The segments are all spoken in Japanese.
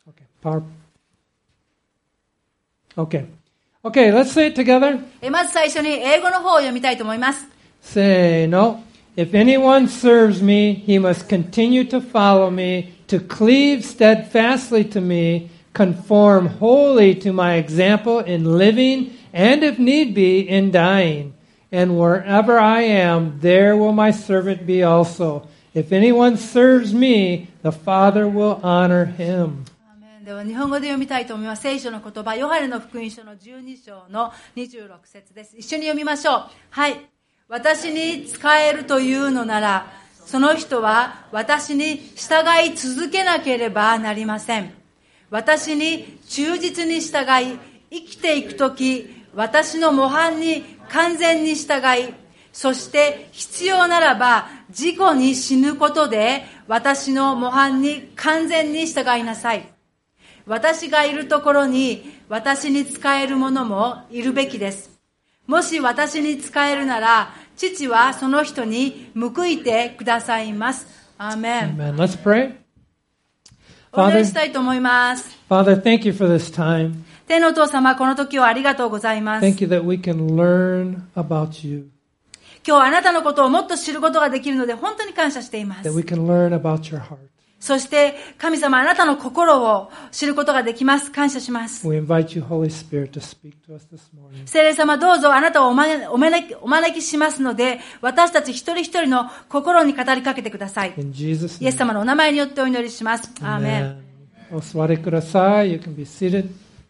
Okay. Okay, let's say it together. まず最初に英語の方を読みたいと思います。 Say, no. If anyone serves me, he must continue to follow me, to cleave steadfastly to me, conform wholly to my example in living, and if need be, in dying. And wherever I am, there will my servant be also. If anyone serves me, the Father will honor him. では日本語で読みたいと思います。聖書の言葉、ヨハネの福音書の12章の26節です。一緒に読みましょう。はい。私に仕えるというのなら、その人は私に従い続けなければなりません。私に忠実に従い、生きていくとき、私の模範に完全に従い、そして必要ならば自己に死ぬことで、私の模範に完全に従いなさい。私がいるところに私に仕える者もいるべきです。もし私に仕えるなら、父はその人に報いてくださいます。アーメン。 Amen. Let's pray. お祈りしたいと思います。 Father, thank you for this time. 天のお父様、この時をありがとうございます。 Thank you that we can learn about you. 今日あなたのことをもっと知ることができるので本当に感謝しています。 That we can learn about your heart. そして神様、あなたの心を知ることができます。感謝します。 We invite you, Holy Spirit, to speak to us this morning. 聖霊様、どうぞあなたをお招きしますので、私たち一人一人の心に語りかけてください。 In Jesus' イエス name. 様のお名前によってお祈りします。アーメン。 Amen. お座りください. You can be seated.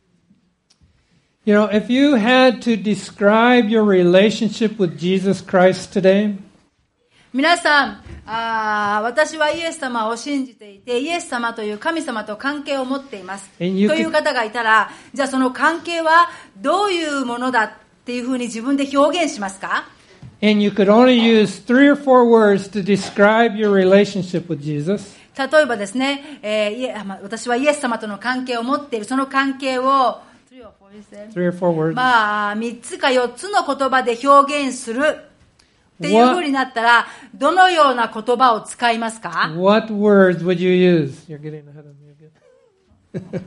You know, if you had to describe your relationship with Jesus Christ today, 皆さん、私はイエス様を信じていて、イエス様という神様と関係を持っています。という方がいたら、じゃあその関係はどういうものだっていうふうに自分で表現しますか？ and you could only use 3 or 4 words to describe your relationship with Jesus, 例えばですね、私はイエス様との関係を持っている、その関係を 3 or 4 words. 3つか4つの言葉で表現するっていう風になったら、どのような言葉を使いますか？ What words would you use? You're getting ahead of me again.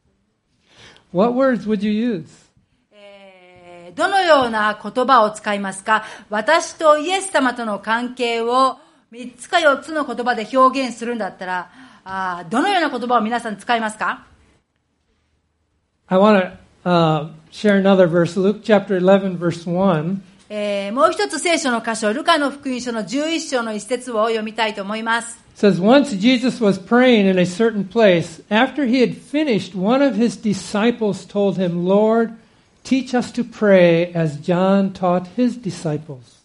What words would you use? どのような言葉を使いますか？私とイエス様との関係を3つか4つの言葉で表現するんだったら、どのような言葉を皆さん使いますか？ I want to share another verse, Luke chapter 11, verse 1. もう一つ聖書の箇所、ルカの福音書の11章の一節を読みたいと思います。 It says, once Jesus was praying in a certain place. After he had finished, one of his disciples told him, Lord, teach us to pray as John taught his disciples.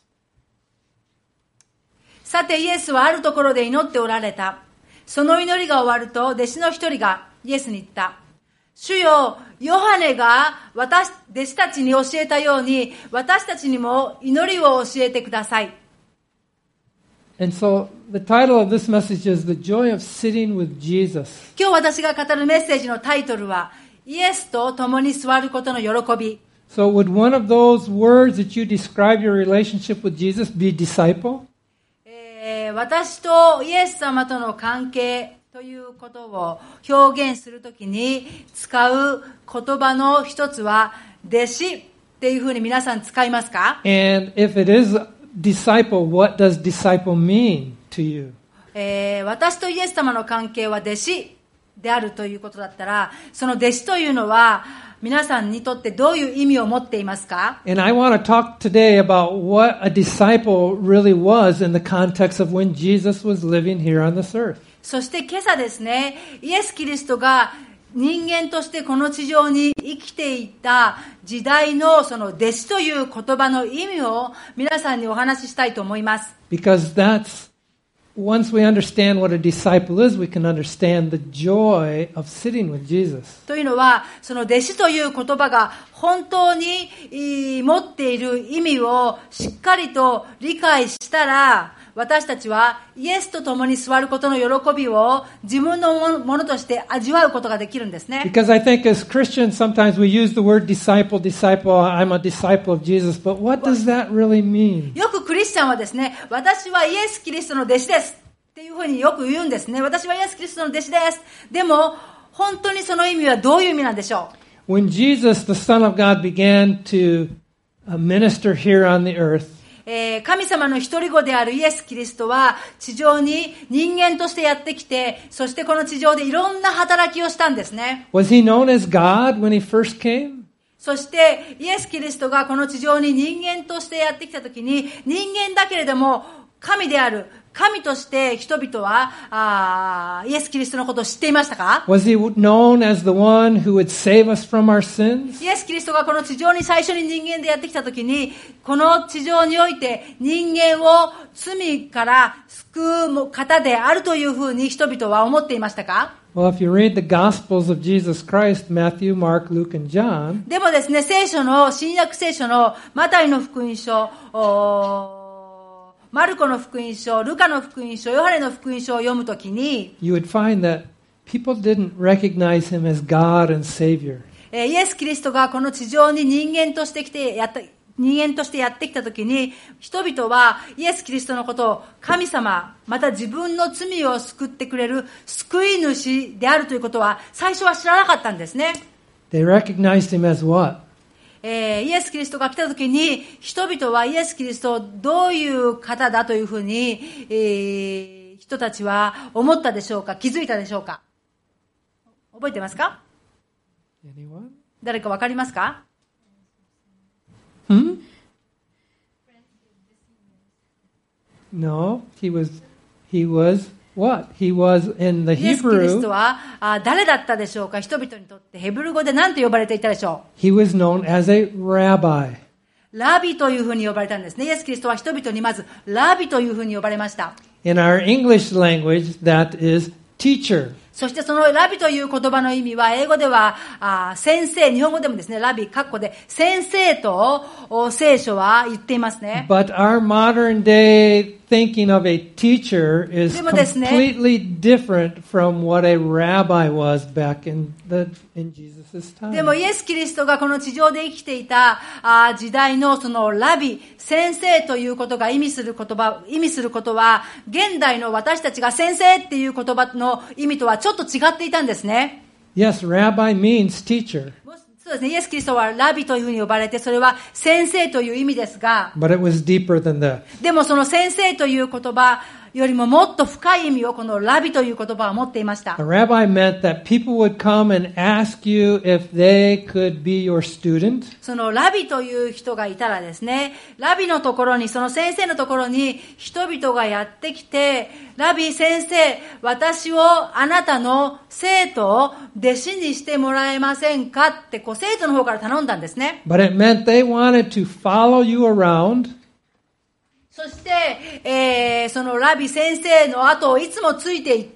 さてイエスはあるところで祈っておられた。その祈りが終わると、弟子の一人がイエスに言った。主よ、ヨハネが弟子たちに教えたように、私たちにも祈りを教えてください。 And so the title of this message is The Joy of Sitting with Jesus. 今日私が語るメッセージのタイトルは、イエスと共に座ることの喜び。 So would one of those words that you describe your relationship with Jesus be disciple? 私とイエス様との関係ということを表現するときに使う言葉の一つは弟子っていうふうに皆さん使いますか？ And if it is disciple, what does disciple mean to you? 私とイエス様の関係は弟子であるということだったら、その弟子というのは皆さんにとってどういう意味を持っていますか？ And I want to talk today about what a disciple really was in the context of when Jesus was living here on this earth. そして今朝ですね、イエス・キリストが人間としてこの地上に生きていた時代のその弟子という言葉の意味を皆さんにお話ししたいと思います。 Because once we understand what a disciple is, we can understand the joy of sitting with Jesus. というのは、その弟子という言葉が本当に持っている意味をしっかりと理解したら、私たちはイエスと共に座ることの喜びを自分のものとして味わうことができるんですね。 Because I think as Christians sometimes we use the word disciple, I'm a disciple of Jesus, but what does that really mean? よくクリスチャンはですね、私はイエス・キリストの弟子ですっていうふうによく言うんですね。私はイエス・キリストの弟子です。でも本当にその意味はどういう意味なんでしょう？ When Jesus, the Son of God, began to minister here on the earth, 神様の一人子であるイエス・キリストは地上に人間としてやってきて、そしてこの地上でいろんな働きをしたんですね。 was he known as God when he first came? そしてイエス・キリストがこの地上に人間としてやってきたときに、人間だけれども神である神として人々はイエス・キリストのことを知っていましたか？ Was he known as the one who would save us from our sins? イエス・キリストがこの地上に最初に人間でやってきたときに、この地上において人間を罪から救う方であるというふうに人々は思っていましたか？ Well, if you read the Gospels of Jesus Christ, Matthew, Mark, Luke, and John, でもですね、新約聖書のマタイの福音書、マルコの福音書、ルカの福音書、ヨハネの福音書を読むときに、 you would find that people didn't recognize him as God and Savior. イエス・キリストがこの地上に人間としてやってきたときに、人々はイエス・キリストのことを神様、また自分の罪を救ってくれる救い主であるということは最初は知らなかったんですね。 They recognized him as what? イエス・キリストが来たときに、人々はイエス・キリストをどういう方だというふうに、人たちは思ったでしょうか？気づいたでしょうか？覚えてますか？ Anyone? 誰かわかりますか？ No, he was what? He was in the イエス・キリス Hebrew, トは誰だったでしょうか？人々にとってヘブル語で何と呼ばれていたでしょう？ he was known as a rabbi. ラビというふうに呼ばれたんですね。イエス・キリストは人々にまずラビというふうに呼ばれました。 In our English language, that is teacher. そしてそのラビという言葉の意味は、英語では先生、日本語でもですね、ラビ、括弧で先生と聖書は言っていますね。 But our modern day thinking of a teacher is でもですね、 completely different from what a rabbi was back in Jesus' でも time. イエス・キリストがこの地上で生きていた時代のそのラビ、先生ということが意味することは、現代の私たちが先生っていう言葉の意味とはちょっと違っていたんですね。 Yes, rabbi means teacher, そうですね、イエス・キリストはラビというふうに呼ばれて、それは先生という意味ですが、 but it was deeper than that. でもその先生という言葉よりももっと深い意味をこのラビという言葉は持っていました。 A rabbi meant that people would come and ask you if they could be your student. そのラビという人がいたらですね、ラビのところに、その先生のところに人々がやってきて、ラビ先生、私をあなたの生徒、弟子にしてもらえませんかって生徒の方から頼んだんですね。 But it meant they wanted to follow you around. そして、そのラビ先生の後をいつもついていって、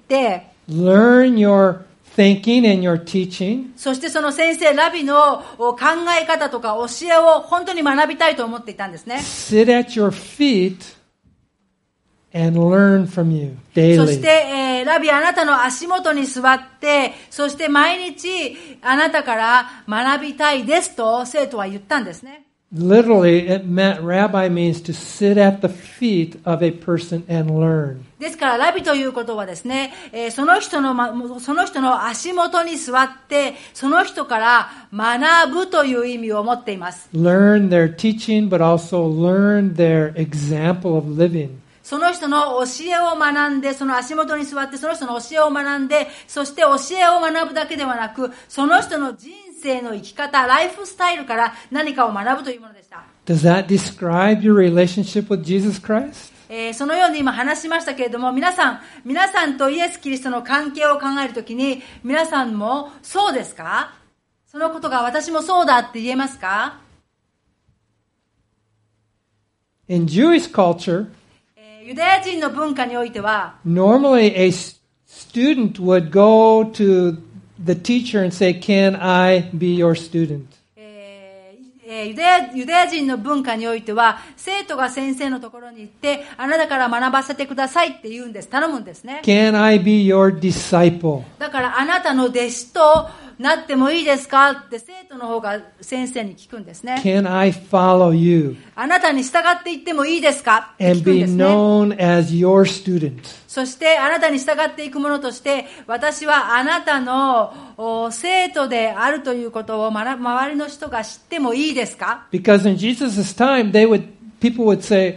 Learn your thinking and your teaching. そしてその先生、ラビの考え方とか教えを本当に学びたいと思っていたんですね。 Sit at your feet and learn from you そし daily. て、ラビあなたの足元に座って、そして毎日あなたから学びたいですと生徒は言ったんですね。 Literally, it meant rabbi means to sit at the feet of a person and learn. ですからラビということはですね、その人の足元に座って、その人から学ぶという意味を持っています。 Learn their teaching, but also learn their example of living. その人の教えを学んで、その足元に座って、その人の教えを学んで、そして教えを学ぶだけではなく、その人の人生の生き方、ライフスタイルから何かを学ぶというものでした。 Does that describe your relationship with Jesus Christ? そのように今話しましたけれども、皆さんとイエス・キリストの関係を考えるときに、皆さんもそうですか？そのことが私もそうだって言えますか？ In Jewish culture, ユダヤ人の文化においては、 normally a student would go to the teacher and say, "Can I be your student?" ユダヤ人の文化においては、生徒が先生のところに行って、あなたから学ばせてくださいって言うんです。頼むんですね。 Can I be your disciple? だからあなたの弟子となってもいいですかって生徒の方が先生に聞くんですね。 Can I follow you あなたに従っていってもいいですかって and 聞くん be ですね。 known as your student? そしてあなたに従っていくものとして、私はあなたの生徒であるということを周りの人が知ってもいいですか？ Because in Jesus' time, people would say,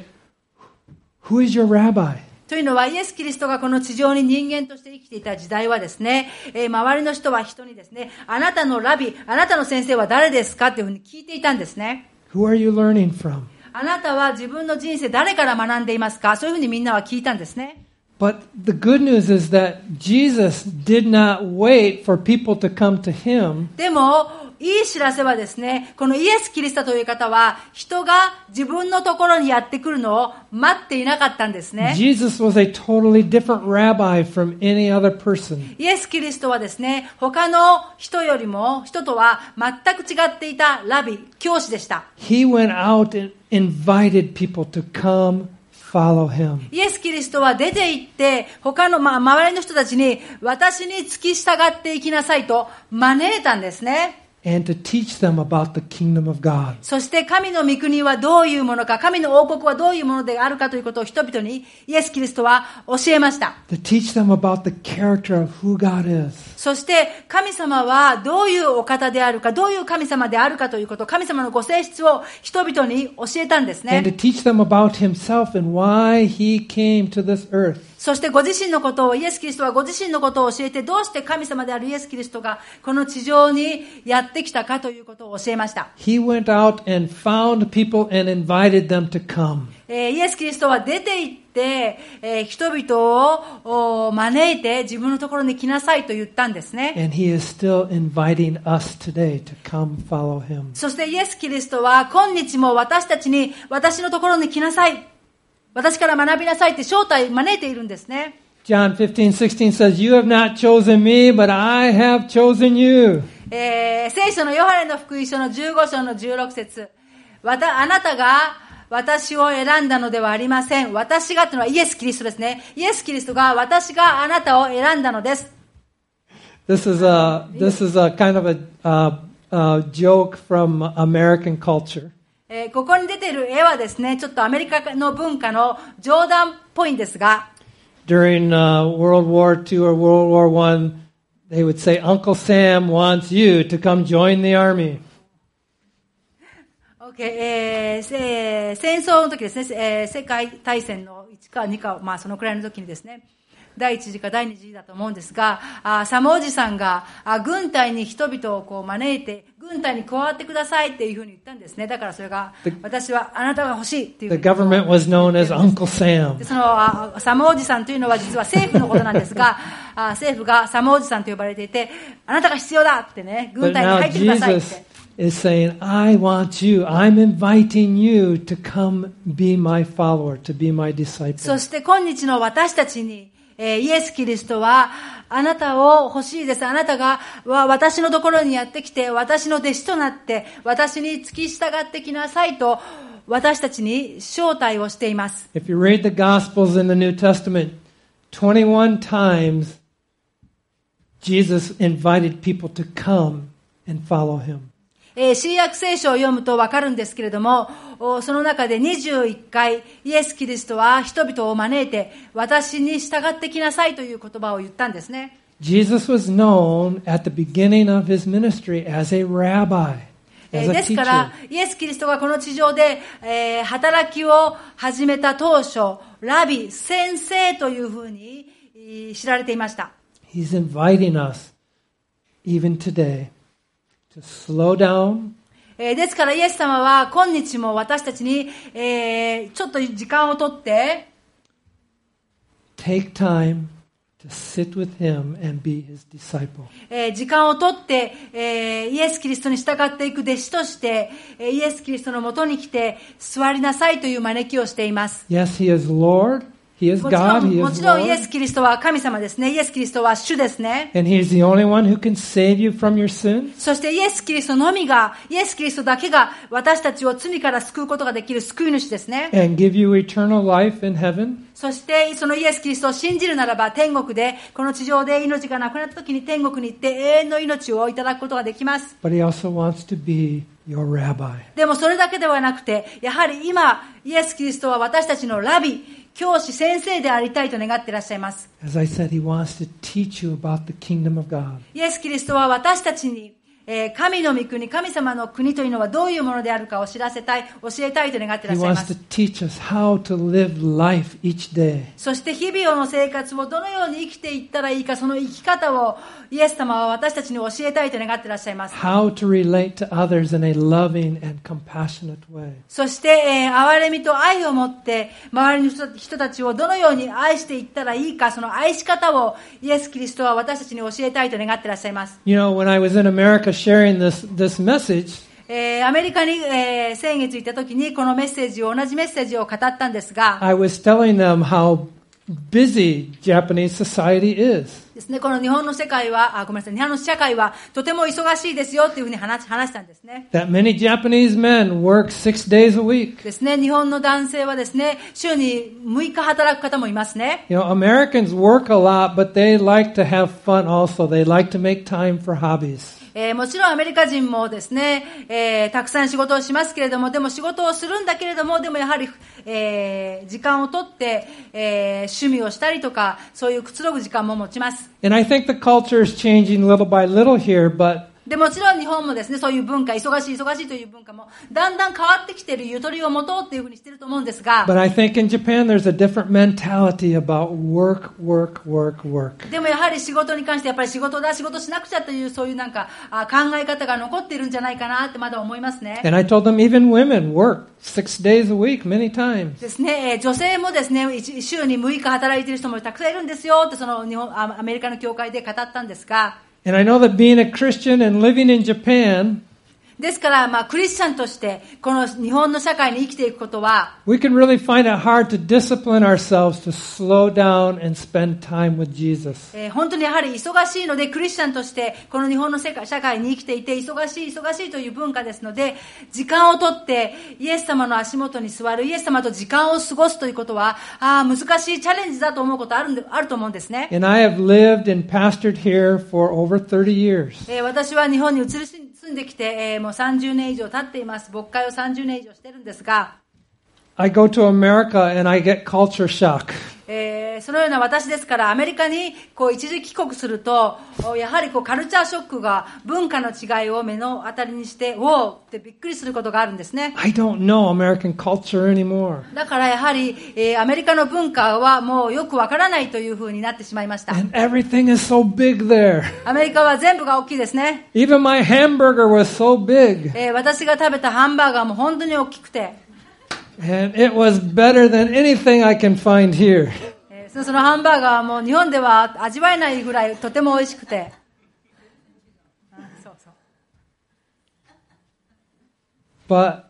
"Who is your rabbi?" というのは、イエス・キリストがこの地上に人間として生きていた時代はですね、周りの人は人にですね、あなたのラビ、あなたの先生は誰ですかっていうふうに聞いていたんですね。 Who are you learning from? あなたは自分の人生誰から学んでいますか？そういうふうにみんなは聞いたんですね。 But the good news is that Jesus did not wait for people to come to him. でも、いい知らせはですね、このイエス・キリストという方は、人が自分のところにやってくるのを待っていなかったんですね。 Jesus was a totally different rabbi from any other person. イエス・キリストはですね、他の人とは全く違っていたラビ、教師でした。 He went out and invited people to come follow him. イエス・キリストは出て行って、他の、周りの人たちに、私に付き従っていきなさいと招いたんですね。 And to teach them about the kingdom of God. そして神の御国はどういうものか、神の王国はどういうものであるかということを人々にイエス・キリストは教えました。 To teach them about the character of who God is. そして神様はどういうお方であるか、どういう神様であるかということ、神様のご性質を人々に教えたんですね。 And to teach them about himself and why he came to this earth. そしてご自身のことを、イエス・キリストはご自身のことを教えて、どうして神様であるイエス・キリストがこの地上にやってきたかということを教えました。 He went out and found people and invited them to come. イエス・キリストは出て行って、人々を招いて自分のところに来なさいと言ったんですね。 And he is still inviting us today to come follow him. そしてイエス・キリストは今日も私たちに、私のところに来なさい、私から学びなさいって招いているんですね。 John 15:16 says, "You have not chosen me, but I have chosen you." 聖書のヨハネの福音書の15章の16節、あなたが私を選んだのではありません。私がというのはイエス・キリストですね。イエス・キリストが、私があなたを選んだのです。 This is a kind of a joke from American culture. ここに出ている絵はですね、ちょっとアメリカの文化の冗談っぽいんですが、 During World War II or World War I, they would say, "Uncle Sam wants you to come join the army." Okay、戦争の時ですね、世界大戦の1か2か、そのくらいの時にですね、第一次か第二次だと思うんですが、サムおじさんが軍隊に人々をこう招いて、軍隊に加わってくださいっていうふうに言ったんですね。だからそれが、私はあなたが欲しいっていうふうに。 The government was known as Uncle Sam. でそのサムおじさんというのは実は政府のことなんですが、政府がサムおじさんと呼ばれていて、あなたが必要だってね、軍 But 隊に now 入ってくださいって。 Jesus is saying, "I want you. I'm inviting you to come be my follower, to be my そ disciple." して今日の私たちに、イエス・キリストは、あなたを欲しいです。あなたが私のところにやってきて、私の弟子となって、私に付き従ってきなさいと、私たちに招待をしています。 If you read the Gospels in the New Testament, 21 times Jesus invited people to come and follow him. 新約聖書を読むとわかるんですけれども、その中で21回、イエス・キリストは人々を招いて、私に従ってきなさいという言葉を言ったんですね。 Jesus was known at the beginning of his ministry as a rabbi, as a ですか teacher. ら、イエス・キリストがこの地上で、働きを始めた当初、ラビ、先生というふうに知られていました。 He's inviting us, even today, to slow down, ですからイエス様は今日も私たちに、ちょっと時間をとって、 take time to sit with him and be his disciple. 時間をとって、イエス・キリストに従っていく弟子として、イエス・キリストのもとに来て座りなさいという招きをしています。 Yes, he is Lord. He is God, He も is ちろんイエ Lord. ス・キリストは神様ですね。イエス・キリストは主ですね。 And He is the only one who can save you from your sins. そしてイエス・キリストのみが、イエス・キリストだけが私たちを罪から救うことができる救い主ですね。 And give you eternal life in heaven. そしてそのイエス・キリストを信じるならば天国で、この地上で命がなくなった時に天国に行って永遠の命をいただくことができます。 But He also wants to be your rabbi. でもそれだけではなくて、やはり今、イエス・キリストは私たちのラビ、教師、先生でありたいと願っていらっしゃいます。 As I said, He wants to teach you about the kingdom of God. イエス・キリストは私たちに、神の御国、神様の国というのはどういうものであるかを知らせたい、教えたいと願っていら He っしゃいま wants す to。teach us how to live life each day. そして日々の生活をどのように生きていったらいいか、その生き方をイエス様は私たちに教えたいと願っていらっしゃいます。 How to relate to others in a loving and compassionate way. そして、憐れみと愛を持って周りの人たちをどのように愛していったらいいか、その愛し方をイエス・キリストは私たちに教えたいと願っていらっしゃいます。 You know, when I was in America sharing this message, アメリカに、先月行った時にこのメッセージを、同じメッセージを語ったんですが、 I was telling them how busy Japanese society is. ですね、この日本の世界は、ごめんなさい、日本の社会はとても忙しいですよっていうふうに話したんですね。 That many Japanese men work 6 days a week. ですね、日本の男性はですね、週に6日働く方もいますね。 You know, Americans work a lot, but they like to have fun also. They like to make time for hobbies. もちろんアメリカ人もですね、たくさん仕事をしますけれども、でも仕事をするんだけれども、でもやはり、時間をとって、趣味をしたりとか、そういうくつろぐ時間も持ちます。 And I think the culture is changing little by little here, but でもちろん日本もですね、そういう文化、忙しいという文化もだんだん変わってきている、ゆとりを持とうっていうふうにしてると思うんですが、 I think in Japan there's a different mentality about work, work, work, work. でもやはり仕事に関してやっぱり仕事しなくちゃというそういうなんか考え方が残っているんじゃないかなってまだ思いますね。 And I told them even women work 6 days a week many times. ですね、女性もですね、週に6日働いている人もたくさんいるんですよってそのアメリカの教会で語ったんですが、 And I know that being a Christian and living in Japan, ですから、クリスチャンとしてこの日本の社会に生きていくことは、 we can really find it hard to discipline ourselves to slow down and spend time with Jesus. 本当にやはり忙しいので、クリスチャンとしてこの日本の社会に生きていて忙しいという文化ですので、時間をとってイエス様の足元に座る、イエス様と時間を過ごすということは難しいチャレンジだと思うことあると思うんですね。 And I have lived and pastored here for over 30 years. 私は日本に住んできて、もう30年以上経っています。牧会を30年以上してるんですが、 I go to America and I get culture shock. そのような私ですから、アメリカに一時帰国すると、やはりカルチャーショックが文化の違いを目の当たりにして、おーってびっくりすることがあるんですね。 I don't know American culture anymore. だからやはり、アメリカの文化はもうよくわからないというふうになってしまいました。 And everything is so big there. アメリカは全部が大きいですね。 Even my hamburger was so big. 私が食べたハンバーガーも本当に大きくて、 And it was better than anything I can find here. そのハンバーガーはもう日本では味わえないぐらいとても美味しくて、そうそう。 But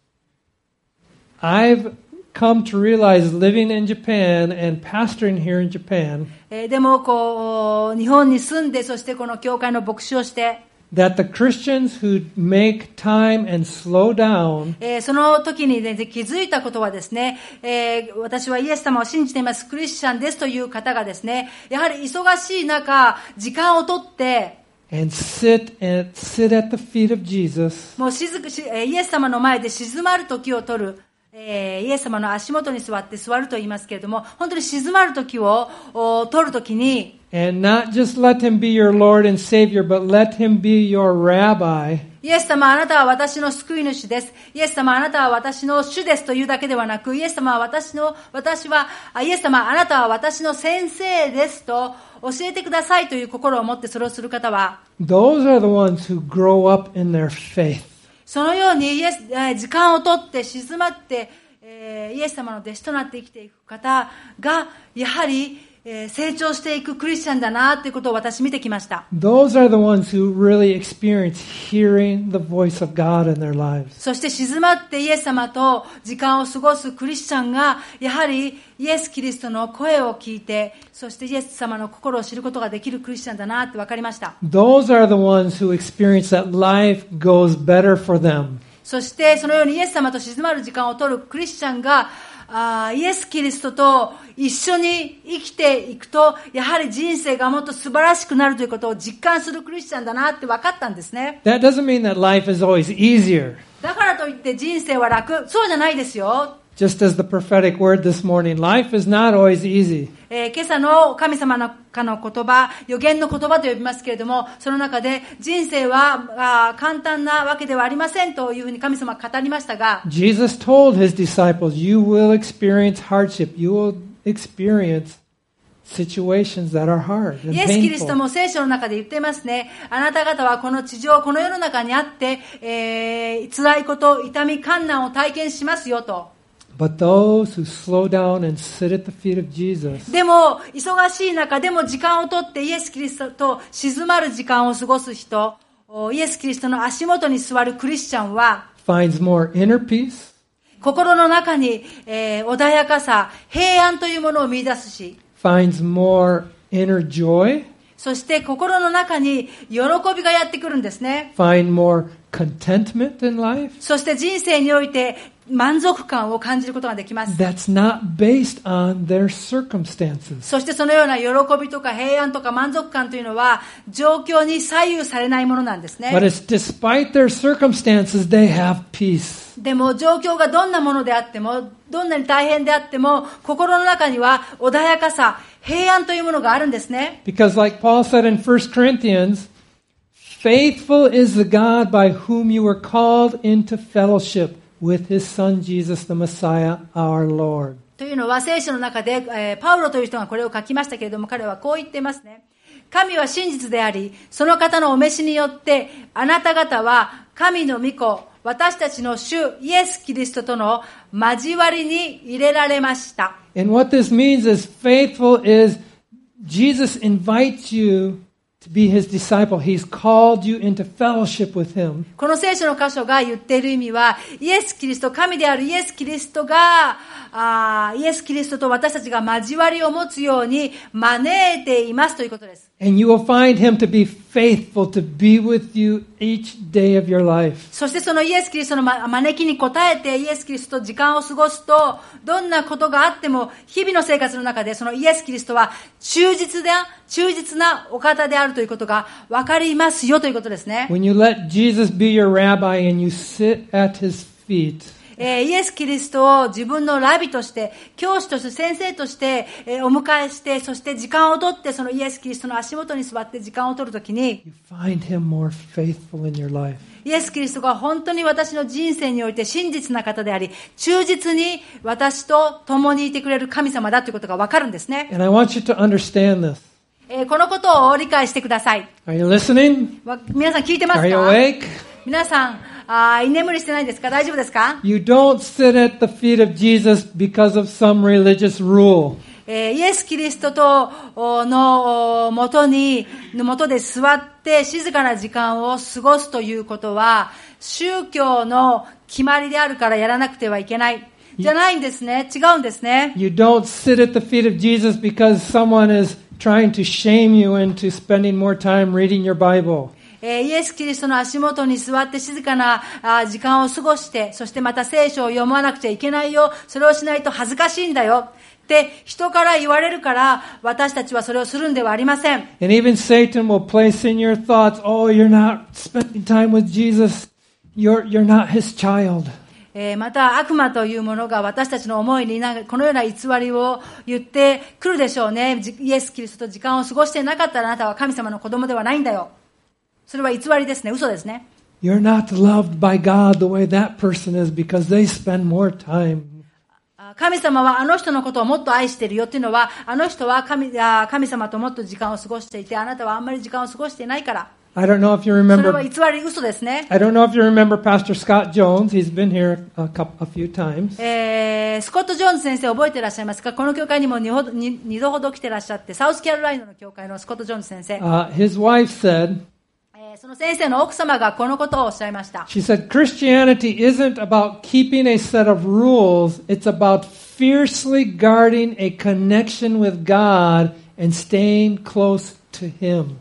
I've come to realize living in Japan and pastoring here in Japan でも日本に住んで、そしてこの教会の牧師をして、 that the Christians who make time and slow down その時に、ね、気づいたことはですね、私はイエス様を信じています、クリスチャンですという方がですね、やはり忙しい中、時間をとって、 and sit at the feet of Jesus もうイエス様の前で静まる時を取る。イエス様の足元に座って座ると言いますけれども、本当に静まる時を取る時に、 and not just let him be your Lord and Savior, but let him be your rabbi. イエス様あなたは私の救い主です。イエス様あなたは私の主ですというだけではなく、イエス様はイエス様あなたは私の先生ですと教えてくださいという心を持ってそれをする方は、 Those are the ones who grow up in their faith. そのように時間をとって静まって、イエス様の弟子となって生きていく方が、やはり成長していくクリスチャンだなということを私見てきました。 Those are the ones who really experience hearing the voice of God in their lives. そして静まってイエス様と時間を過ごすクリスチャンが、やはりイエス・キリストの声を聞いて、そしてイエス様の心を知ることができるクリスチャンだなって分かりました。 Those are the ones who experience that life goes better for them. そしてそのようにイエス様と静まる時間を取るクリスチャンが、イエス・キリストと一緒に生きていくと、やはり人生がもっと素晴らしくなるということを実感するクリスチャンだなって分かったんですね。 That doesn't mean that life is always easier. だからといって人生は楽、そうじゃないですよ。 Just as the prophetic word this morning, life is not always easy. 今朝の神様の言葉、予言の言葉と呼びますけれども、その中で人生は簡単なわけではありませんというふうに神様は語りましたが、 Jesus told his disciples, you will experience hardship. You will experience situations that are hard and イエス・キリスト painful. も聖書の中で言っていますね。あなた方はこの地上、この世の中にあって、辛いこと、痛み、困難を体験しますよと。 But those who slow down and sit at the feet of Jesus でも、忙しい中でも時間をとってイエス・キリストと静まる時間を過ごす人、イエス・キリストの足元に座るクリスチャンは、 finds more inner peace, 心の中に、穏やかさ、平安というものを見出すし、 finds more inner joy, そして心の中に喜びがやってくるんですね。 find more contentment in life. そして人生において満足感を感じることができます。 That's not based on their circumstances. そしてそのような喜びとか平安とか満足感というのは状況に左右されないものなんですね。 But it's despite their circumstances, they have peace. でも状況がどんなものであっても、どんなに大変であっても、心の中には穏やかさ、平安というものがあるんですね。 Because like Paul said in 1 Corinthians, faithful is the God by whom you were called into fellowship with his son Jesus the Messiah, our Lord. というのは聖書の中で、パウロという人がこれを書きましたけれども、彼はこう言っていますね。神は真実であり、その方のお召しによって、あなた方は神の御子、私たちの主イエス・キリストとの交わりに入れられました。 And what this means is faithful is Jesus invites you to be his disciple. He's called you into fellowship with him. この聖書の箇所が言っている意味は、イエス・キリスト、神であるイエス・キリストが、イエス・キリストと私たちが交わりを持つように招いていますということです。 And you will find him to be faithful to be with you each day of your life. そしてそのイエス・キリストの招きに応えてイエス・キリストと時間を過ごすと、どんなことがあっても日々の生活の中でそのイエス・キリストは忠実なお方であるということが分かりますよということですね。 When you let Jesus be your rabbi and you sit at his feet, イエス・キリストを自分のラビとして、教師として、先生として、お迎えして、そして時間をとって、そのイエス・キリストの足元に座って時間を取るときに、 you find him more faithful in your life. イエス・キリストが本当に私の人生において真実な方であり、忠実に私と共にいてくれる神様だということがわかるんですね。 And I want you to understand this. このことを理解してください。 Are you listening? 皆さん聞いてます Are you か？ awake? 皆さん、居眠りしてないですか？大丈夫ですか？ You don't sit at the feet of Jesus because of some religious rule. イエス・キリストとのもとで座って静かな時間を過ごすということは、宗教の決まりであるからやらなくてはいけない。じゃないんですね。違うんですね。 You don't sit at the feet of Jesus because someone is trying to shame you into spending more time reading your Bible. イエス・キリストの足元に座って静かな時間を過ごして、そしてまた聖書を読まなくちゃいけないよ。それをしないと恥ずかしいんだよ。って人から言われるから私たちはそれをするんではありません。 And even Satan will place in your thoughts, oh, you're not spending time with Jesus. You're not his child. また悪魔というものが私たちの思いにこのような偽りを言ってくるでしょうね。イエス・キリストと時間を過ごしてなかったらあなたは神様の子供ではないんだよ。それは偽りですね。嘘ですね。 You're not loved by God the way that person is because they spend more time. 神様はあの人のことをもっと愛しているよっていうのは、あの人は神様ともっと時間を過ごしていて、あなたはあんまり時間を過ごしていないから。 I don't know if you それは remember. 偽り、嘘ですね。 I don't know if you remember Pastor Scott Jones. He's been here a few times. スコット・ジョーンズ先生覚えていらっしゃいますか？この教会にも2度ほど来てらっしゃって、サウスキャロライナの教会のスコット・ジョーンズ先生。 His wife said, その先生の奥様がこのことをおっしゃいました。 she said, Christianity isn't about keeping a set of rules. It's about fiercely guarding a connection with God and staying close to Him.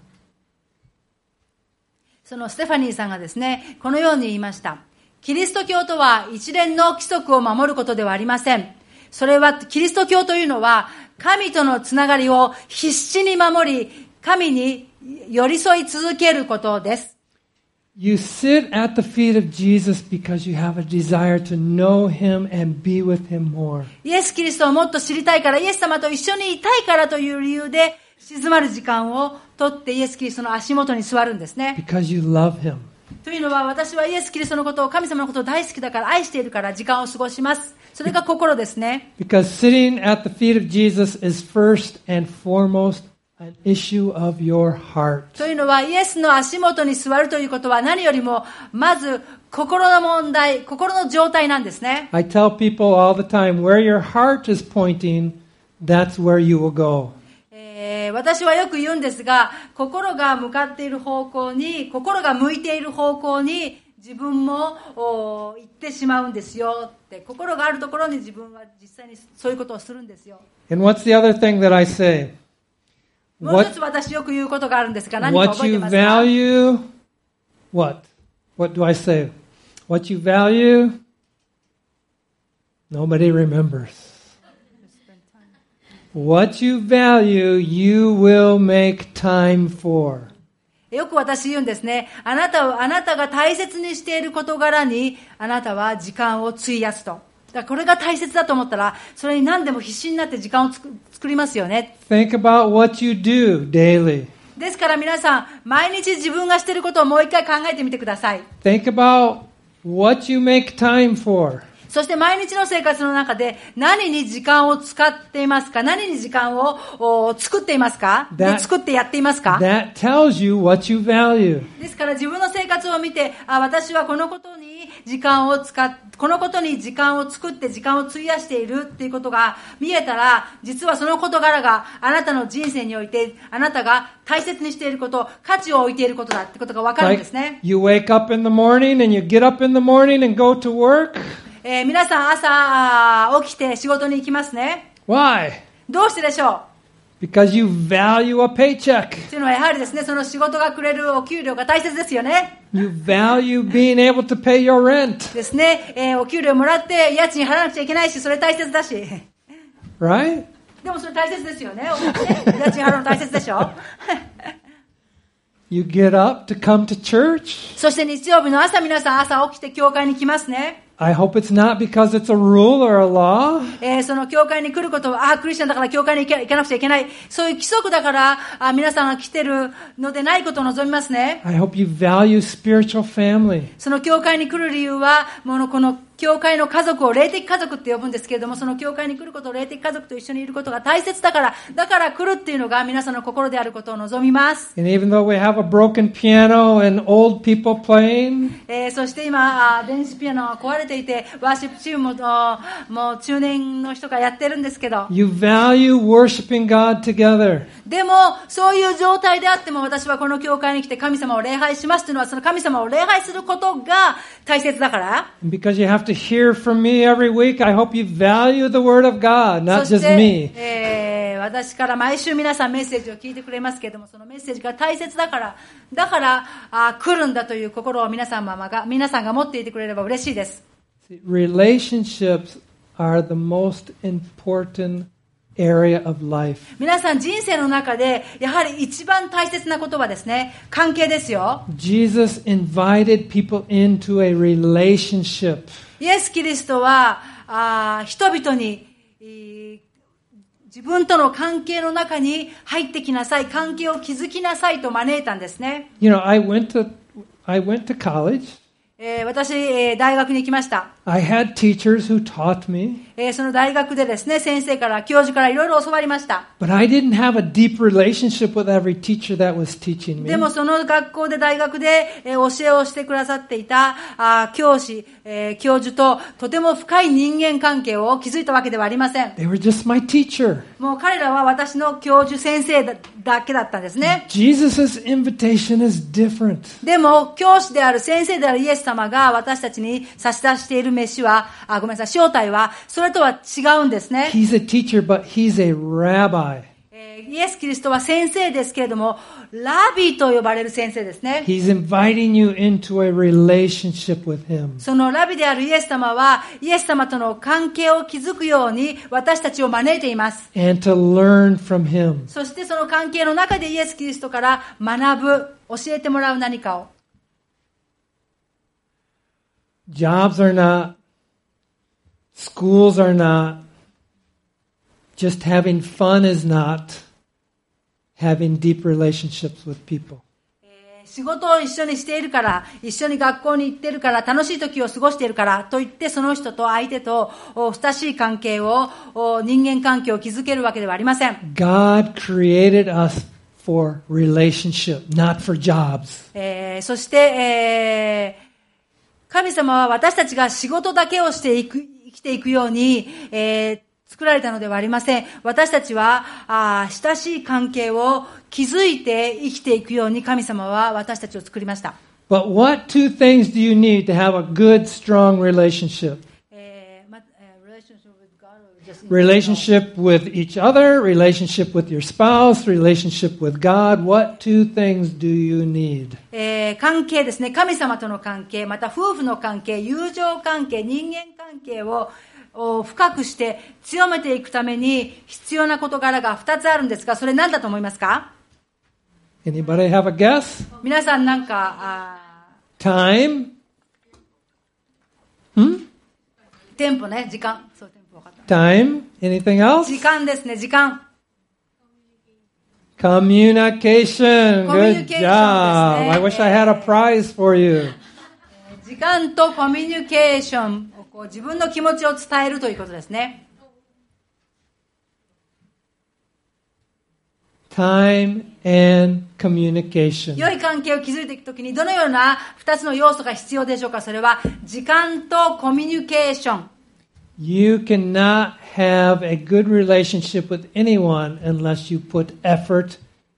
そのステファニーさんがですね、このように言いました。キリスト教とは一連の規則を守ることではありません。それは、キリスト教というのは、神とのつながりを必死に守り、神に寄り添い続けることです。 You sit at the feet of Jesus because you have a desire to know Him and be with Him more. イエス・キリストをもっと知りたいから、イエス様と一緒にいたいからという理由で、静まる時間をとってイエス・キリストの足元に座るんですね。 Because you love Him. というのは、私はイエス・キリストのことを、神様のことを大好きだから、愛しているから時間を過ごします。それが心ですね。 Because sitting at the feet of Jesus is first and foremost an issue of your heart. というのは、イエスの足元に座るということは何よりも、まず心の問題、心の状態なんですね。 I tell people all the time, where your heart is pointing, that's where you will go. 私はよく言うんですが、心が向かっている方向に、心が向いている方向に自分も行ってしまうんですよって、心があるところに自分は実際にそういうことをするんですよ。 And what's the other thing that I say? もう一つ私よく言うことがあるんですが、何か What 覚えて you ますか？ value, what? What do I say? What you value, nobody remembers. What you value, you will make time for. よく私言うんですね。あなたが大切にしている事柄に、あなたは時間を費やすと。だからこれが大切だと思ったら、それに何でも必死になって時間を作りますよね。 Think about what you do daily. ですから皆さん、毎日自分がしていることをもう一回考えてみてください。 Think about what you make time for. そして毎日の生活の中で何に時間を使っていますか？何に時間を作っていますか？で、作ってやっていますか？ That tells you what you value. ですから自分の生活を見て、私はこのことにこのことに時間を作って時間を費やしているっていうことが見えたら、実はその事柄があなたの人生において、あなたが大切にしていること、価値を置いていることだってことがわかるんですね。 You wake up in the morning and you get up in the morning and go to work. 皆さん朝起きて仕事に行きますね。 Why? どうしてでしょう ？Because you value a paycheck. というのはやはりですね、その仕事がくれるお給料が大切ですよね。 You value being able to pay your rent. ですね、お給料もらって家賃払わなくちゃいけないし、それ大切だし。 Right? でもそれ大切ですよね。家賃払うの大切でしょ。 You get up to come to church. そして日曜日の朝、皆さん朝起きて教会に来ますね。 I hope it's not because it's a rule or a law. その教会に来ることは、クリスチャンだから教会に行かなくちゃいけない。そういう規則だから、皆さんが来てるのでないことを望みますね。 I hope you value spiritual family. その教会に来る理由は、この教会の家族を霊的家族って呼ぶんですけれども、その教会に来ることを霊的家族と一緒にいることが大切だから、来るっていうのが皆さんの心であることを望みます。 And even though we have a broken piano and old people playing, そして今、電子ピアノが壊れていて、ワーシップチームも中年の人がやってるんですけど、 you value worshiping God together. でも、そういう状態であっても、私はこの教会に来て神様を礼拝しますというのは、その神様を礼拝することが大切だから。 And because you have to hear from me every week, I hope you value the Word of God, not just me. 私から毎週皆さんメッセージを聞いてくれますけれども、そのメッセージが大切だから、来るんだという心を皆さんが持っていてくれれば嬉しいです。 Relationships are the most important area of life. 皆さん人生の中でやはり一番大切な言葉ですね。関係ですよ。 Jesus invited people into a relationship. イエス・キリストは人々に自分との関係の中に入ってきなさい、関係を築きなさいと招いたんですね。 You know, I went to college. 私、大学に行きました。 I had teachers who taught me, その大学でですね、先生から、教授からいろいろ教わりました。 but I didn't have a deep relationship with every teacher that was teaching me. でもその学校で大学で教えをしてくださっていた教師、教授ととても深い人間関係を築いたわけではありません。 They were just my teacher. もう彼らは私の教授先生だけだったんですね。 Jesus' invitation is different. でも教師である先生であるイエス様が私たちに差し出している飯は、ごめんなさい、正体はそれとは違うんですね。 He's a teacher, but he's a rabbi. イエス・キリストは先生ですけれども、ラビーと呼ばれる先生ですね。 He's inviting you into a relationship with him. そのラビであるイエス様は、イエス様との関係を築くように私たちを招いています。 And to learn from him. そしてその関係の中でイエス・キリストから学ぶ、教えてもらう何かを。 Jobs are not, schools are not, just having fun is not, having deep relationships with people. 仕事を一緒にしているから、一緒に学校に行っているから、楽しい時を過ごしているからといってその人と相手と親しい関係を、人間関係を築けるわけではありません。 God created us for relationship, not for jobs. そして、神様は私たちが仕事だけをして生きていくように、作られたのではありません。私たちは親しい関係を築いて生きていくように神様は私たちを作りました。 But what two things do you need to have a good, strong relationship? Relationship with each other, relationship with your spouse, relationship with God. What two things do you need? 関係ですね。神様との関係、また夫婦の関係、友情関係、人間関係を深くして強めていくために必要な事柄が2つあるんですが、それ何だと思いますか？ Anybody have a guess? 皆さんなんか Time? テンポね、時間。そう、テンポ分かった。 Time? Anything else? 時間ですね、時間。 Communication. Good job. I wish I had a prize for you. 時間とコミュニケーションを自分の気持ちを伝えるということですね。 Time and communication. 良い関係を築いていくときにどのような2つの要素が必要でしょうか？それは時間とコミュニケーション。 You cannot have a good relationship with anyone unless you put effort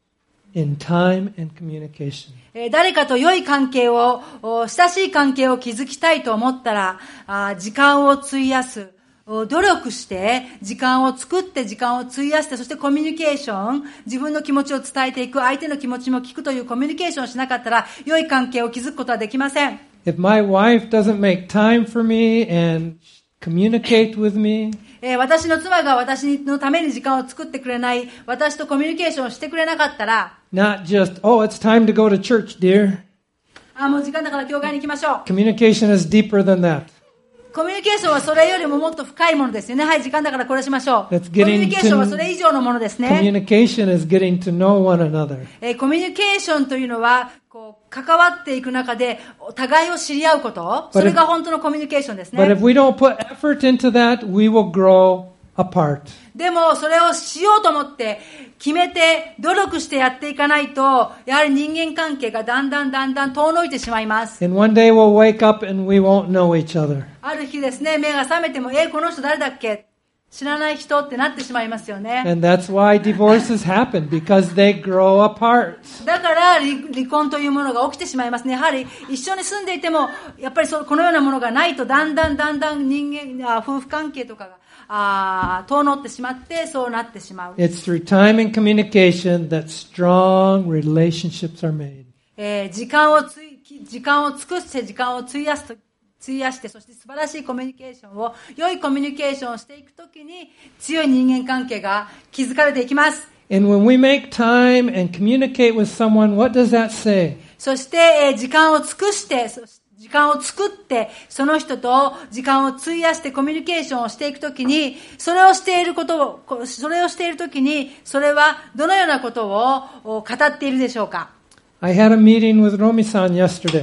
in time and communication. 誰かと良い関係を、親しい関係を築きたいと思ったら、時間を費やす。努力して、時間を作って時間を費やして、そしてコミュニケーション、自分の気持ちを伝えていく、相手の気持ちも聞くというコミュニケーションをしなかったら、良い関係を築くことはできません。 If my wife doesn't make time for me and communicate with me, 私の妻が私のために時間を作ってくれない、私とコミュニケーションをしてくれなかったら、 not just, oh, it's time to go to church, dear. もう時間だから教会に行きましょう。 Communication is deeper than that. コミュニケーションはそれよりももっと深いものですよね。はい、時間だからこれしましょう。コミ That's ュニケーションはそれ以上のものですね。 Communication is getting to know one another. コミュニケーションというのは、関わっていく中で、お互いを知り合うこと。それが本当のコミュニケーションですね。 But if we don't put effort into that, we will grow apart. でも、それをしようと思って、決めて、努力してやっていかないと、やはり人間関係がだんだん遠のいてしまいます。 And one day we'll wake up and we won't know each other. ある日ですね、目が覚めても、この人誰だっけ？知らない人ってなってしまいますよね。 And that's why divorces happen, because they grow apart. だから離婚というものが起きてしまいますね。やはり一緒に住んでいても、やっぱりこのようなものがないとだんだん夫婦関係とかが遠のってしまってそうなってしまう。 It's through time and communication that strong relationships are made. 時間を尽くして時間を費やして、そして素晴らしいコミュニケーションを、良いコミュニケーションをしていくときに、強い人間関係が築かれていきます。 And when we make time and communicate with someone, what does that say? そして、時間を尽くして、時間を作って、その人と時間を費やしてコミュニケーションをしていくときに、それをしているときに、それはどのようなことを語っているでしょうか？ I had a meeting with Romi-san yesterday.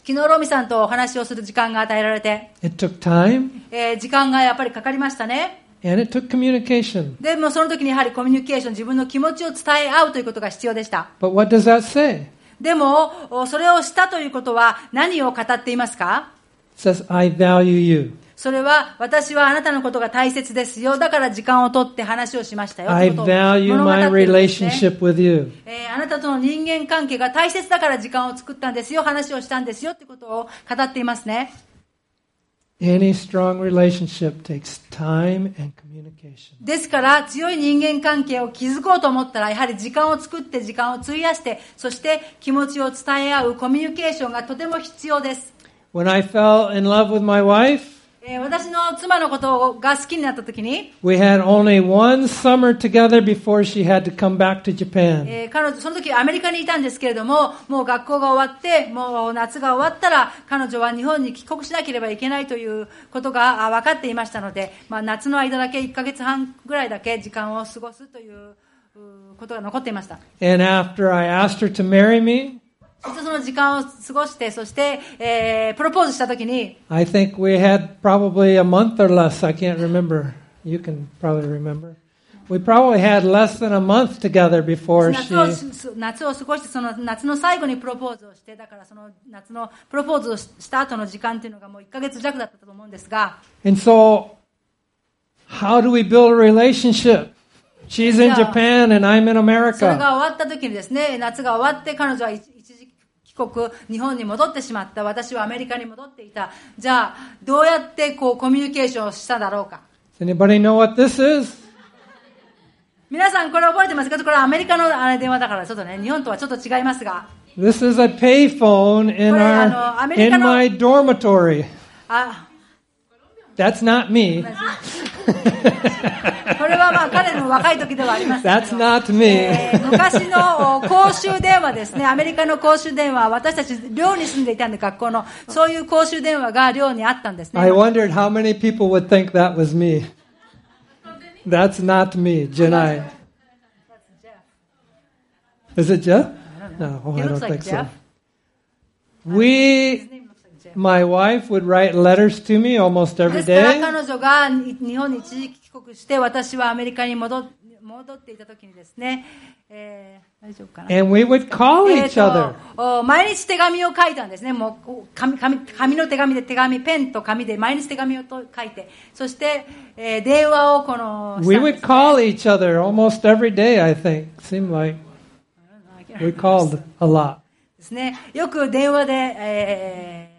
昨日ロミさんとお話をする時間が与えられて、 It took time 時間がやっぱりかかりましたね。 and it took communication. でもその時にやはりコミュニケーション、自分の気持ちを伝え合うということが必要でした。 But what does that say? でも、それをしたということは何を語っていますか？ It says, I value you. それは、私はあなたのことが大切ですよ。だから時間をとって話をしましたよ。 I ということを value 物語 my っているんですね。 relationship with you. あなたとの人間関係が大切だから時間を作ったんですよ。話をしたんですよ。ということを語っていますね。 Any strong relationship takes time and communication. ですから、強い人間関係を築こうと思ったら、やはり時間を作って時間を費やして、そして気持ちを伝え合うコミュニケーションがとても必要です。 When I fell in love with my wife, 私の妻のことが好きになったときに、 we had only one summer together before she had to come back to Japan. 彼女、その時アメリカにいたんですけれども、もう学校が終わって、もう夏が終わったら、彼女は日本に帰国しなければいけないということが分かっていましたので、夏の間だけ1ヶ月半ぐらいだけ時間を過ごすということが残っていました。 And after I asked her to marry me, そしてその時間を過ごして、そして、プロポーズしたときに、 I think we had probably a month or less. I can't remember. You can probably remember. We probably had less than a month together before she... 夏を過ごして、その夏の最後にプロポーズをして、だからその夏のプロポーズをした後の時間というのがもう1ヶ月弱だったと思うんですが。 And so, how do we build a relationship? She's in Japan and I'm in それ America. が終わった時にですね、夏が終わって彼女は一時帰国、日本に戻ってしまった。私はアメリカに戻っていた。じゃあ、どうやってコミュニケーションをしただろうか。 Does anybody know what this is? 皆さんこれ覚えてますか？これアメリカの電話だからちょっとね、日本とはちょっと違いますが。 This is a payphone in my dormitory. That's not me. これは彼の若い時ではありますけど。 That's not me. 昔の公衆電話ですね。アメリカの公衆電話、私たち寮に住んでいたんで、学校のそういう公衆電話が寮にあったんですね。 I wondered how many people would think that was me. That's not me, Janai. Is it Jeff? No, I don't think so. My wife would write letters to me almost every ですから day. 彼女が日本に一時帰国して、私はアメリカに戻っていた時にですね、大丈夫かな。 And we would call each other. 毎日手紙を書いたんですね。もう紙の手紙でペンと紙で毎日手紙を書いて、そして、電話をしたんです、ね。 We would call each other almost every day, I think. Seemed like we called a lot. ですね。よく電話で、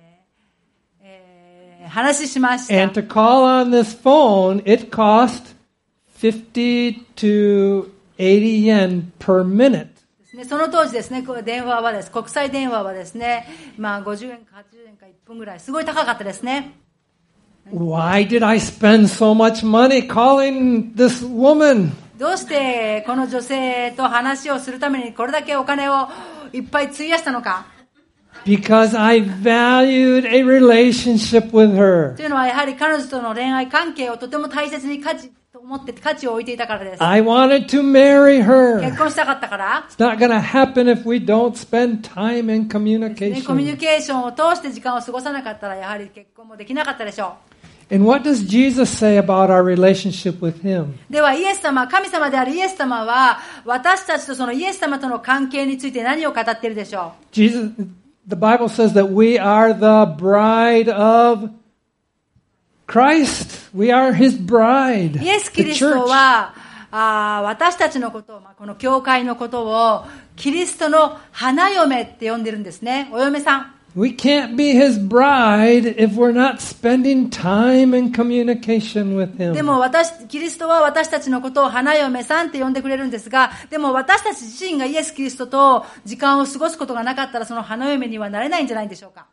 話しました。 And to call on this phone, it cost 50 to 80 yen per minute. その当時ですね、電話はです、国際電話はですね、50円か80円か1分ぐらい、すごい高かったですね。 Why did I spend so much money calling this woman? どうしてこの女性と話をするためにこれだけお金をいっぱい費やしたのか。 Because I valued a relationship with her. というのはやはり彼女との恋愛関係をとても大切に価値を置いていたからです。 I wanted to marry her. 結婚したかったから。 It's not going to happen if we don't spend time in コミュニ communication. ケーションを通して時間を過ごさなかったらやはり結婚もできなかったでしょう。 And what does Jesus say about our relationship with Him? ではイエス様、神様であるイエス様は私たちとそのイエス様との関係について何を語っているでしょう。 The Bible says that we are the bride of Christ. We are His bride. イエス・キリストは私たちのことを、この教会のことをキリストの花嫁って呼んでるんですね。お嫁さん。 We can't be His bride if we're not spending time in communication with Him. でもキリストは私たちのことを花嫁さんって呼んでくれるんですが、でも私たち自身がイエス・キリストと時間を過ごすことがなかったらその花嫁にはなれないんじゃないでしょうか。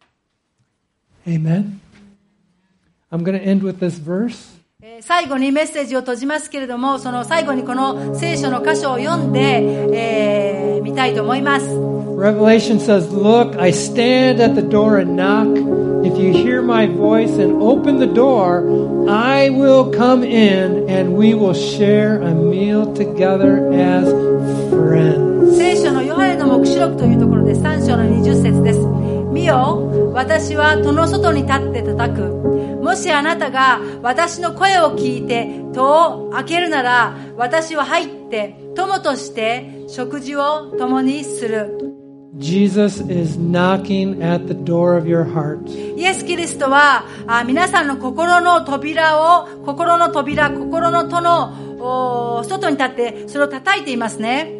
Amen. I'm going to end with this verse. 最後にメッセージを閉じますけれども、その最後にこの聖書の箇所を読んで、みたいと思います。 Revelation says, Look, I stand at the door and knock. If you hear my voice and open the door, I will come in and we will share a meal together as friends. 聖書のヨハネの黙示録というところで3章の20節です。見よ、私は戸の外に立って叩く。もしあなたが私の声を聞いて戸を開けるなら、私は入って友として食事を共にする。 Jesus is knocking at the door of your heart. イエス・キリストは皆さんの心の戸の外に立ってそれを叩いていますね。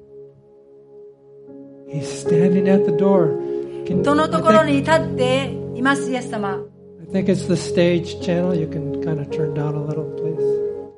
He's standing at the door. 戸のところに立っています、イエス様。 I think it's the stage channel. You can kind of turn down a little, please.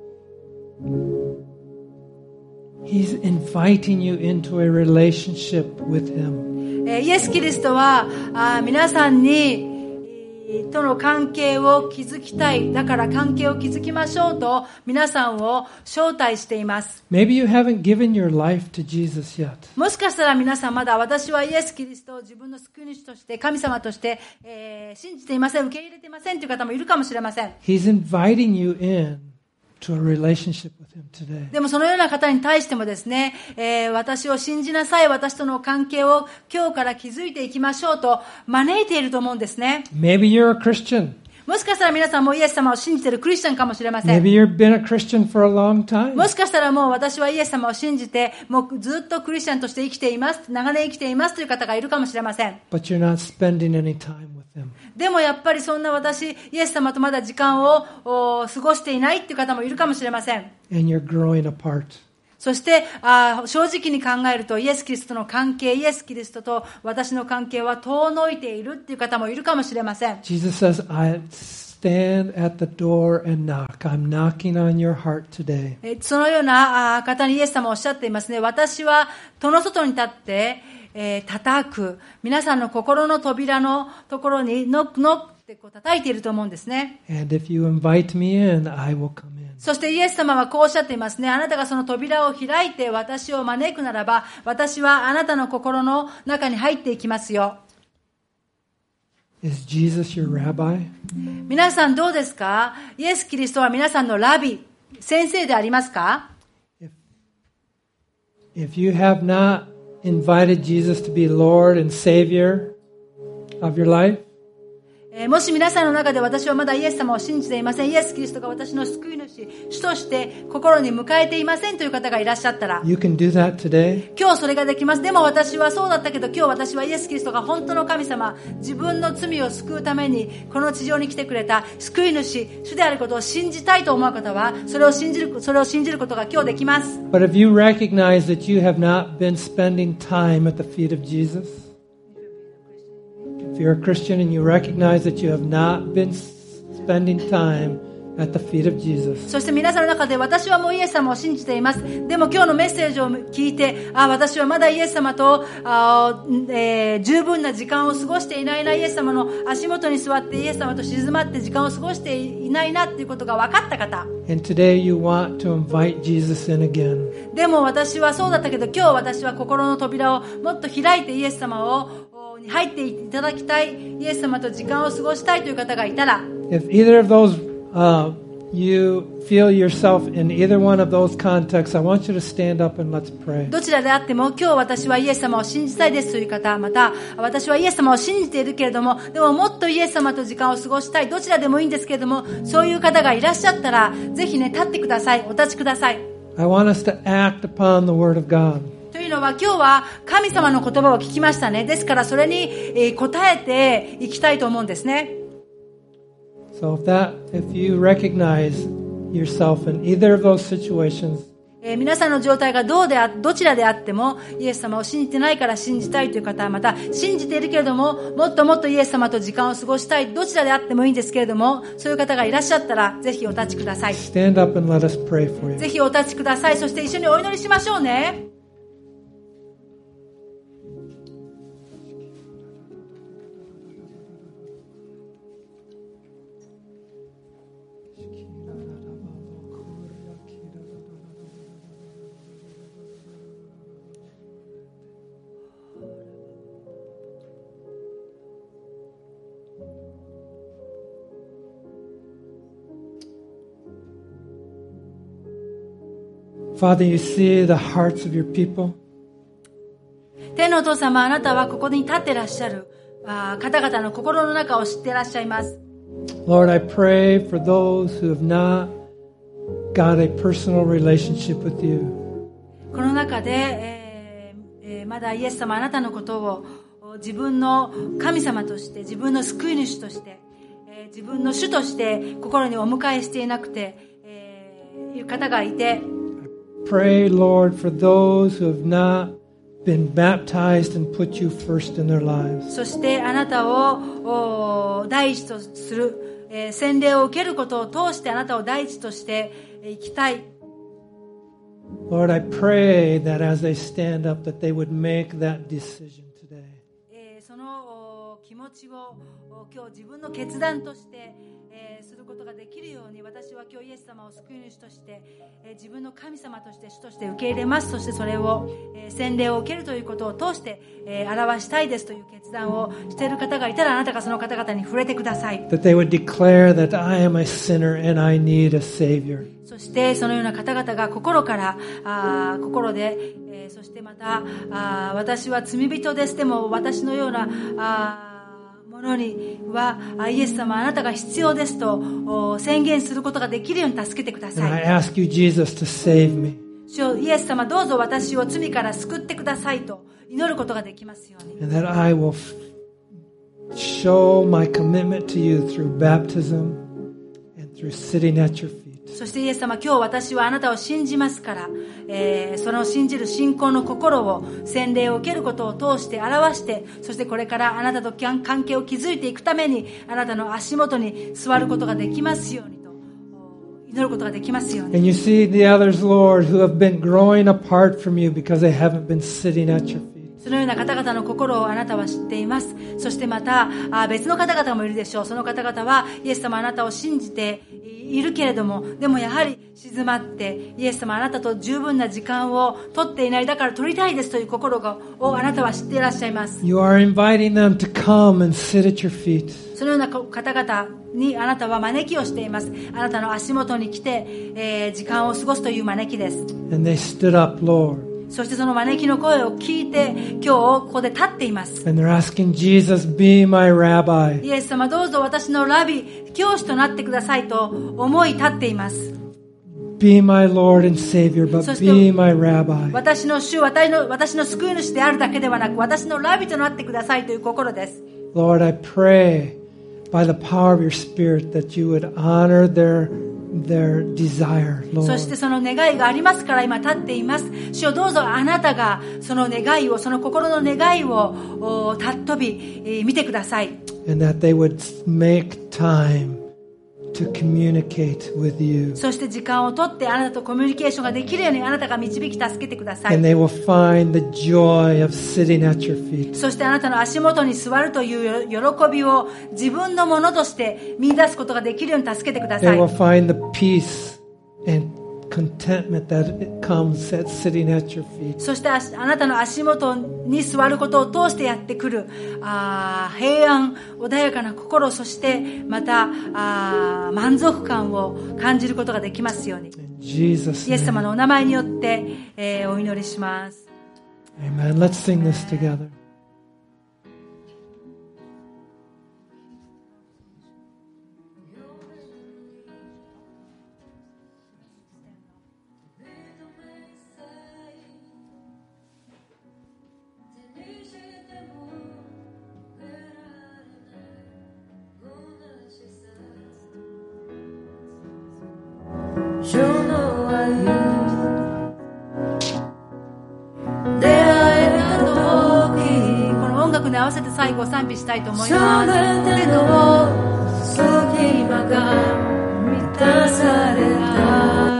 He's inviting you into a relationship with Him. イエス・キリストは皆さんにとの関係を築きたい。だから関係を築きましょうと皆さんを招待しています。 Maybe you haven't given your life to Jesus yet. もしかしたら皆さんまだ私はイエス・キリストを自分の救い主として神様として、信じていません、受け入れていませんという方もいるかもしれません。 He's inviting you in to a relationship with Him today. でもそのような方に対してもですね、私を信じなさい、私との関係を今日から築いていきましょうと招いていると思うんですね。 Maybe you're a Christian. もしかしたら皆さんもイエス様を信じているクリスチャンかもしれません。 Maybe you've been a Christian for a long time. もしかしたらもう私はイエス様を信じてもうずっとクリスチャンとして生きています、長年生きていますという方がいるかもしれません。 But you're not spending any time with Him. でもやっぱりそんな私イエス様とまだ時間を過ごしていないという方もいるかもしれません。 And you're growing apart. そして正直に考えるとイエス・キリストの関係、イエス・キリストと私の関係は遠のいているという方もいるかもしれません。 Jesus says, I stand at the door and knock. I'm knocking on your heart today. そのような方にイエス様はおっしゃっていますね。私は戸の外に立って叩く。皆さんの心の扉のところにノックノックって叩いていると思うんですね。 And if you invite me in, I will come in. そしてイエス様はこうおっしゃっていますね。あなたがその扉を開いて私を招くならば、私はあなたの心の中に入っていきますよ。 Is Jesus your rabbi? 皆さんどうですか？イエス・キリストは皆さんのラビ、先生でありますか？ If you have not invited Jesus to be Lord and Savior of your life, もし皆さんの中で私はまだイエス様を信じていません、イエス・キリストが私の救い主、主として心に迎えていませんという方がいらっしゃったら、 you can do that today. 今日それができます。でも私はそうだったけど、今日私はイエス・キリストが本当の神様、自分の罪を救うためにこの地上に来てくれた救い主、主であることを信じたいと思う方は、それを信じることが今日できます。 But if you recognize that you have not been spending time at the feet of Jesus,If you're a Christian and you recognize that you have not been spending time at the feet of Jesus. そして皆さんの中で私はもうイエス様を信じています。でも今日のメッセージを聞いて、私はまだイエス様と十分な時間を過ごしていないな、イエス様の足元に座ってイエス様と静まって時間を過ごしていないなっていうことが分かった方。 And today you want to invite Jesus in again. でも私はそうだったけど、今日私は心の扉をもっと開いてイエス様をに入っていただきたい、イエス様と時間を過ごしたいという方がいたら、 If either of those, you feel yourself in either one of those contexts, I want you to stand up and let's pray. どちらであっても今日私はイエス様を信じたいですという方、また私はイエス様を信じているけれども、でももっとイエス様と時間を過ごしたい、どちらでもいいんですけれども、そういう方がいらっしゃったらぜひね、立ってください、お立ちください。 I want us to act upon the Word of God. というのは今日は神様の言葉を聞きましたね。ですからそれに答えていきたいと思うんですね。 So if you recognize yourself in either of those situations, 皆さんの状態がどちらであってもイエス様を信じてないから信じたいという方、また信じているけれどももっともっとイエス様と時間を過ごしたい、どちらであってもいいんですけれども、そういう方がいらっしゃったらぜひお立ちください。 stand up and let us pray for you. ぜひお立ちください。そして一緒にお祈りしましょうね。 Father, you see the hearts of your people. 天のお父様、あなたはここに立ってらっしゃる方々の心の中を知っていらっしゃいます。 Lord, I pray for those who have not got a personal relationship with you. この中で、まだイエス様あなたのことを自分の神様として、自分の救い主として、自分の主として心にお迎えしていなくて、いる方がいて、 Pray, Lord, for those who have not been baptized and put you first in their lives. そしてあなたを第一とする、洗礼を受けることを通してあなたを第一として生きたい。 Lord, I pray that as they stand up, that they would make that decision today. その気持ちを今日自分の決断として、することができるように、私は今日イエス様を救い主として、自分の神様として主として受け入れます。そしてそれを、洗礼を受けるということを通して、表したいですという決断をしている方がいたら、あなたがその方々に触れてください。 That they would declare that I am a sinner and I need a Savior. そしてそのような方々が心から心で、そしてまた私は罪人です。でも私のようなものにはイエス様あなたが必要ですと宣言することができるように助けてくださ And I い。 ask you, Jesus, to save me. 主よイエス様どうぞ私を罪から救ってくださいと祈ることができますように。 And that I will show my commitment to you through baptism and through sitting at your feet. そしてイエス様今日私はあなたを信じますから、その信じる信仰の心を洗礼を受けることを通して表して、そしてこれからあなたと関係を築いていくためにあなたの足元に座ることができますようにと祈ることができますように。 And you see the others, Lord, who have been growing apart from you because they haven't been sitting at your feet. そのような方々の心をあなたは知っています。そしてまた別の方々もいるでしょう。その方々はイエス様あなたを信じているけれども、でもやはり静まってイエス様あなたと十分な時間を取っていない、だから取りたいですという心をあなたは知っていらっしゃいます。 You are inviting them to come and sit at your feet. そのような方々にあなたは招きをしています。あなたの足元に来て、時間を過ごすという招きです。 And they stood up, Lord. そしてその招きの声を聞いて今日ここで立っています。 And they're asking Jesus, be my rabbi. イエス様どうぞ私のラビ教師となってくださいと思い立っています。 Be my Lord and Savior, but be my rabbi. 私の主、私の救い主であるだけではなく、私のラビとなってくださいという心です。 Lord, I pray by the power of your Spirit that you would honor their desire, そし Lord. てその願いがありますから今立っています。主よどうぞあなたがその願いを、その心の願いを尊び見てください。 And that they would make time to communicate with you. そして時間をとってあなたとコミュニケーションができるようにあなたが導き助けてください。 And they will find the joy of sitting at your feet. そしてあなたの足元に座るという喜びを自分のものとして見出すことができるように助けてくだ They さい。 will find the peace and contentment that it comes at sitting at your feet. そしてあなたの足元に座ることを通してやってくる平安、穏やかな心、そしてまた満足感を感じることができますように。 In Jesus' イエス様 name. のお名前によって、お祈りします。 Amen. Let's sing this together. この音楽に合わせて最後賛美したいと思います。手の隙間が満たされた。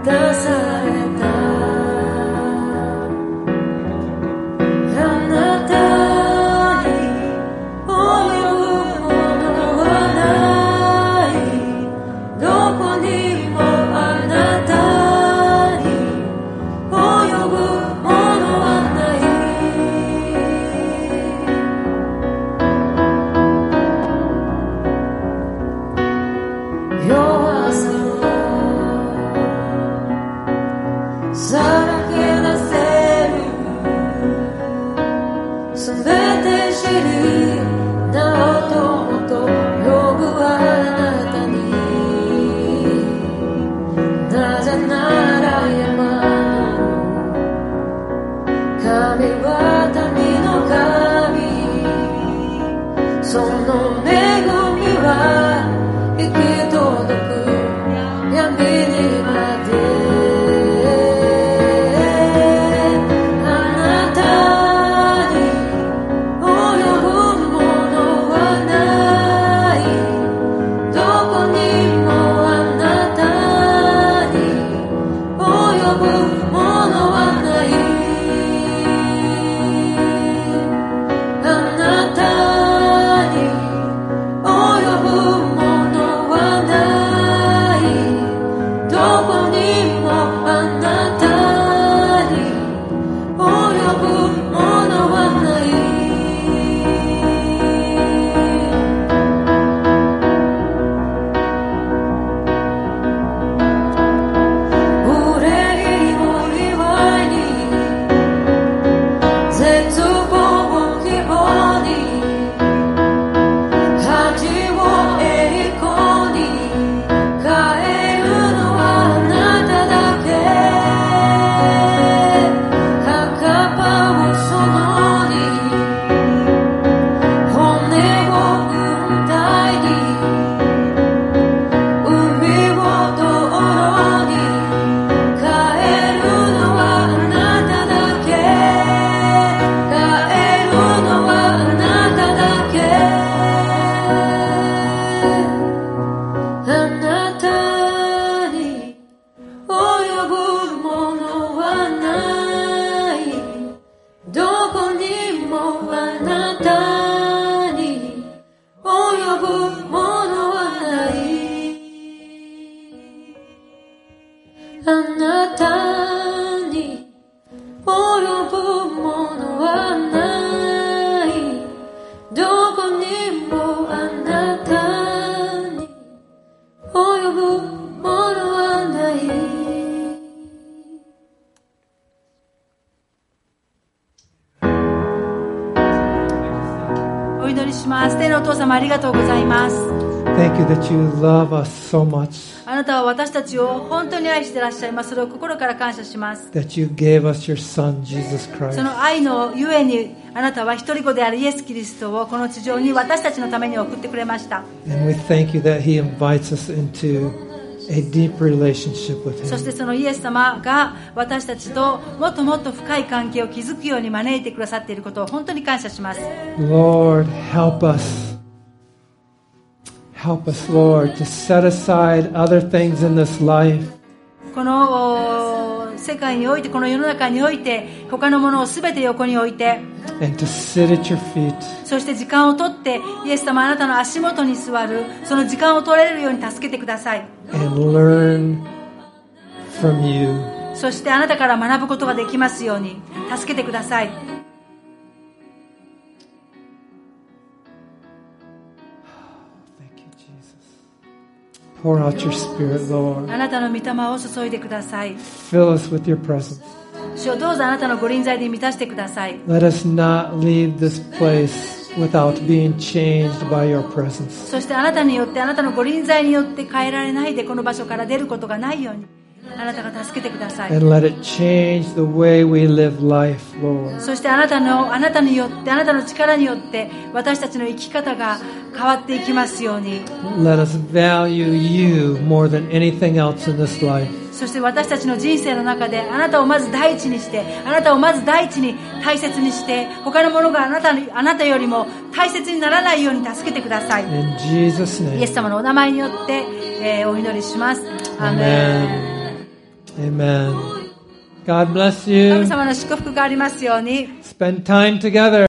ありがとうございます。 Thank you that you love us so much. あなたは私たちを本当に愛していらっしゃいます。それを心から感謝します。 That you gave us your Son, Jesus そ Christ. の愛のゆえにあなたは一人子であるイエス・キリストをこの地上に私たちのために送ってくれました。 And we thank you that He invites us into a deep relationship with そして Him. そのイエス様が私たちともっともっと深い関係を築くように招いてくださっていることを本当に感謝します。 Lord, help us. Help us, Lord, to set aside other things in this life. この世界において、この世の中において他のものをすべて横に置いて And to sit at your feet. そして時間を取ってイエス様あなたの足元に座るその時間を取れるように助けてください。 And learn from you. そしてあなたから学ぶことができますように助けてください。 Pour out your Spirit, Lord. あなたの御霊を注いでください。 Fill us with your presence. 主をどうぞあなたのご臨在で満たしてください。 Let us not leave this place without being changed by your presence. そしてあなたによってあなたのご臨在によって変えられないでこの場所から出ることがないようにあなたが助けてください。 And let it change the way we live life, Lord. そしてあなたによってあなたの力によって私たちの生き方が変わっていきますように。 Let us value you more than anything else in this life. そして私たちの人生の中であなたをまず第一にしてあなたをまず第一に大切にして他のものがあなたよりも大切にならないように助けてください。 In Jesus' イエス name. 様のお名前によって、お祈りします。アーメン。 Amen. God bless 神 you. 様の祝福がありますように。 Spend time together.